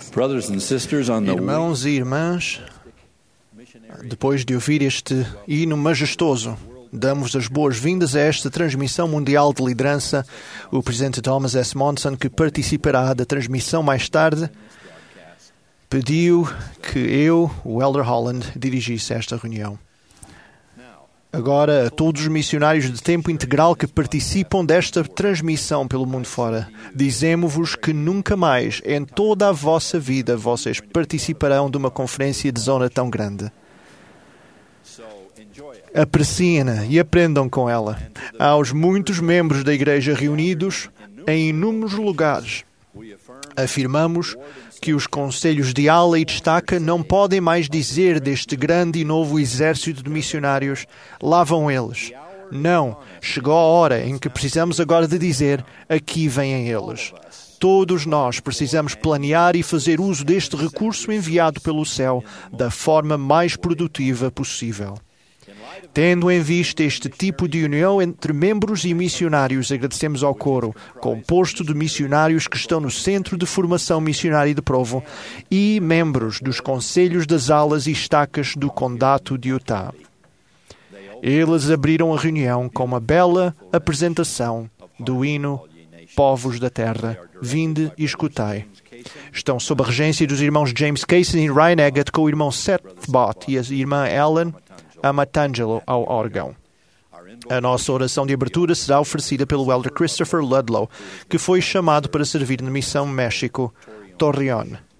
Brothers and sisters, on the Irmãos e irmãs, depois de ouvir este hino majestoso, damos as boas-vindas a esta transmissão mundial de liderança. O Presidente Thomas S. Monson, que participará da transmissão mais tarde, pediu que eu, o Elder Holland, dirigisse esta reunião. Agora, a todos os missionários de tempo integral que participam desta transmissão pelo mundo fora, dizemos-vos que nunca mais, em toda a vossa vida, vocês participarão de uma conferência de zona tão grande. Apreciem-na e aprendam com ela. Aos muitos membros da Igreja reunidos em inúmeros lugares, afirmamos que os conselhos de ala e destaca não podem mais dizer deste grande e novo exército de missionários: lá vão eles. Não, chegou a hora em que precisamos agora de dizer: aqui vêm eles. Todos nós precisamos planear e fazer uso deste recurso enviado pelo céu da forma mais produtiva possível. Tendo em vista este tipo de união entre membros e missionários, agradecemos ao coro, composto de missionários que estão no Centro de Formação Missionária de Provo e membros dos conselhos das alas e estacas do Condado de Utah. Eles abriram a reunião com uma bela apresentação do hino Povos da Terra, vinde e escutai. Estão sob a regência dos irmãos James Casey e Ryan Eggett, com o irmão Seth Bott e a irmã Ellen Amatangelo ao órgão. A nossa oração de abertura será oferecida pelo Elder Christopher Ludlow, que foi chamado para servir na Missão México, Torreón.